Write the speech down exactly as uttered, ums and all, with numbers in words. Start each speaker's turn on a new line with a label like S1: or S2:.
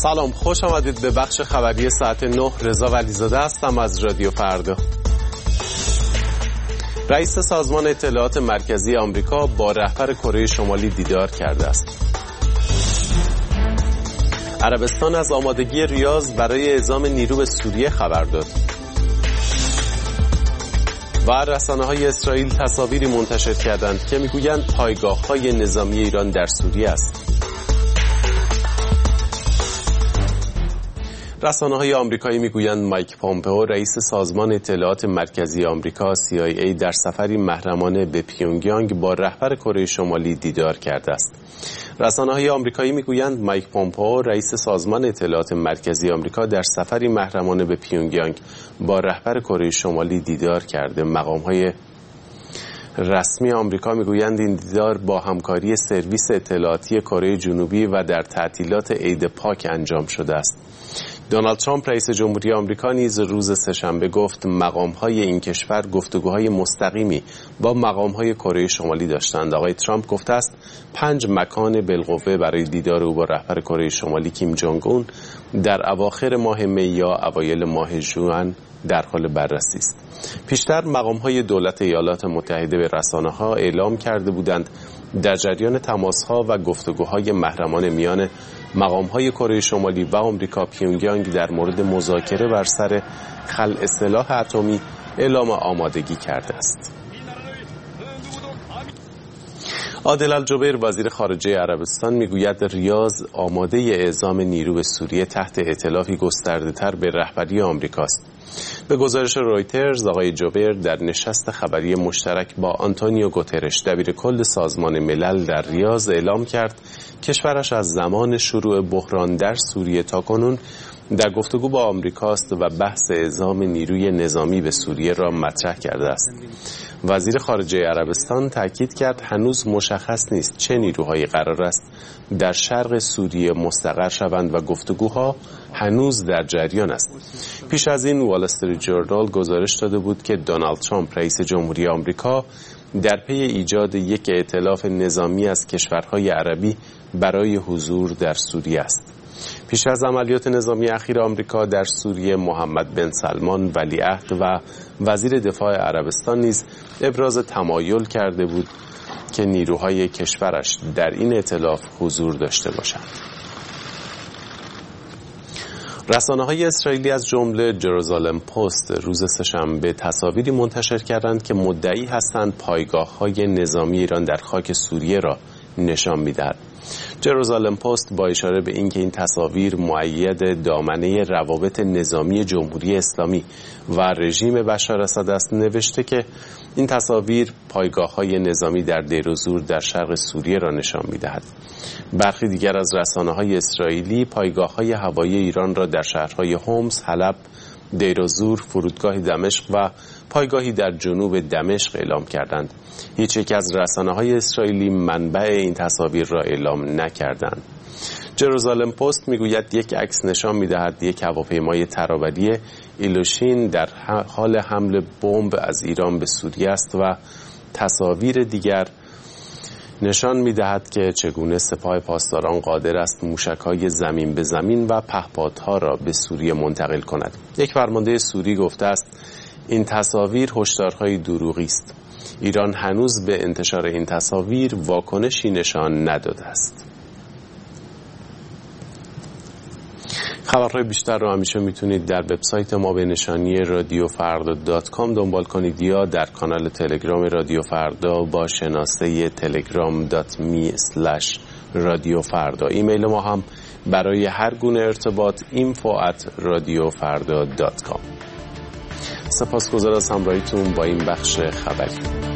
S1: سلام، خوش آمدید به بخش خبری ساعت نه. رضا ولیزاده هستم از رادیو فردا. رئیس سازمان اطلاعات مرکزی آمریکا با رهبر کره شمالی دیدار کرده است. عربستان از آمادگی ریاض برای اعزام نیرو به سوریه خبر داد. و رسانه‌های اسرائیل تصاویری منتشر کردند که میگویند پایگاه‌های نظامی ایران در سوریه است. رسانه‌های آمریکایی میگویند مایک پومپئو رئیس سازمان اطلاعات مرکزی آمریکا سی آی ای در سفری محرمانه به پیونگیانگ با رهبر کره شمالی دیدار کرده است. رسانه‌های آمریکایی میگویند مایک پومپئو رئیس سازمان اطلاعات مرکزی آمریکا در سفری محرمانه به پیونگیانگ با رهبر کره شمالی دیدار کرده. مقام‌های رسمی آمریکا میگویند این دیدار با همکاری سرویس اطلاعاتی کره جنوبی و در تعطیلات عید پاک انجام شده است. دونالد ترامپ رئیس جمهوری آمریکا نیز روز سه‌شنبه گفت مقام‌های این کشور گفتگوهای مستقیمی با مقام‌های کره شمالی داشتند. آقای ترامپ گفته است پنج مکان بالقوه برای دیدار او با رهبر کره شمالی کیم جونگ اون در اواخر ماه می یا اوایل ماه ژوئن در حال بررسی است. پیشتر مقام‌های دولت ایالات متحده به رسانه‌ها اعلام کرده بودند در جریان تماس‌ها و گفتگوهای محرمانه میان مقام‌های کره شمالی و آمریکا، پیونگیانگ در مورد مذاکره بر سر خلع سلاح اتمی اعلام آمادگی کرده است. عادل الجبیر وزیر خارجه عربستان میگوید ریاض آماده اعزام نیرو به سوریه تحت ائتلافی گسترده‌تر به رهبری آمریکاست. به گزارش رویترز آقای جبیر در نشست خبری مشترک با آنتونیو گوترش دبیر کل سازمان ملل در ریاض اعلام کرد کشورش از زمان شروع بحران در سوریه تاکنون در گفتگو با آمریکاست و بحث اعزام نیروی نظامی به سوریه را مطرح کرده است. وزیر خارجه عربستان تاکید کرد هنوز مشخص نیست چه نیروهایی قرار است در شرق سوریه مستقر شوند و گفتگوها هنوز در جریان است. پیش از این وال استریت جورنال گزارش داده بود که دونالد ترامپ رئیس جمهوری آمریکا در پی ایجاد یک ائتلاف نظامی از کشورهای عربی برای حضور در سوریه است. پیش از عملیات نظامی اخیر آمریکا در سوریه محمد بن سلمان ولیعهد و وزیر دفاع عربستان نیز ابراز تمایل کرده بود که نیروهای کشورش در این ائتلاف حضور داشته باشند. رسانه‌های اسرائیلی از جمله جروزالم پست روز سه‌شنبه تصاویری منتشر کردند که مدعی هستند پایگاه‌های نظامی ایران در خاک سوریه را نشان می‌دهد. جروزالم پست با اشاره به اینکه این تصاویر مؤید دامنه روابط نظامی جمهوری اسلامی و رژیم بشار اسد است نوشته که این تصاویر پایگاه‌های نظامی در دیر و زور در شرق سوریه را نشان می‌دهد. برخی دیگر از رسانه‌های اسرائیلی پایگاه‌های هوایی ایران را در شهرهای حمص، حلب، دیر و زور، فرودگاه دمشق و پایگاهی در جنوب دمشق اعلام کردند. هیچ یک از رسانه‌های اسرائیلی منبع این تصاویر را اعلام نکردند. جروزالم پست میگوید یک عکس نشان می‌دهد یک هواپیمای ترابری ایلوشین در حال حمل بمب از ایران به سوریه است و تصاویر دیگر نشان می‌دهد که چگونه سپاه پاسداران قادر است موشک‌های زمین به زمین و پهپادها را به سوریه منتقل کند. یک فرمانده سوری گفته است این تصاویر هشدارهای دروغی است. ایران هنوز به انتشار این تصاویر واکنشی نشان نداده است. خبرهای بیشتر را همیشه میتونید در وبسایت ما به نشانی رادیو فردا دات کام دنبال کنید یا در کانال تلگرام رادیو فردا با شناسه تلگرام دات می اسلش رادیو فردا. ایمیل ما هم برای هر گونه ارتباط اینفو ات رادیو فردا دات کام. سپاسگزار از همراهیتون با این بخش خبری.